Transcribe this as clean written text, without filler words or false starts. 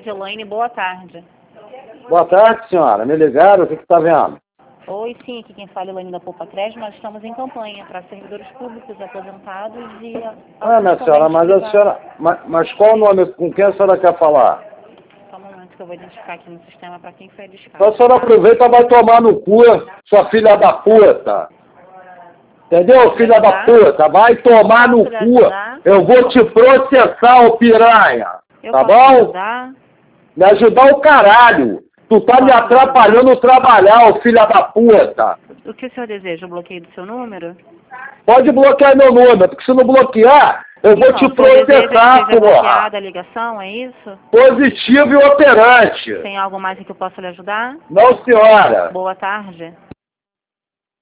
Edilane, boa tarde. Boa tarde, senhora. Me ligaram? O que está vendo? Oi, sim, aqui quem fala é Elaine da Poupa Crédito. Nós estamos em campanha para servidores públicos aposentados e... Minha senhora, mas a senhora... Mas qual o nome? Com quem a senhora quer falar? Só um momento que eu vou identificar aqui no sistema para quem foi a descarga. Então a senhora aproveita e vai tomar no cu, sua filha da puta. Entendeu, filha da puta? Vai tomar no cu. Eu vou te processar, ô piranha. Tá bom? Me ajudar o caralho. Tu tá me atrapalhando trabalhar, ô filha da puta. O que o senhor deseja? O bloqueio do seu número? Pode bloquear meu número, porque se não bloquear, eu vou te processar, porra. Bloqueada a ligação, é isso? Positivo e operante. Tem algo mais em que eu possa lhe ajudar? Não, senhora. Boa tarde.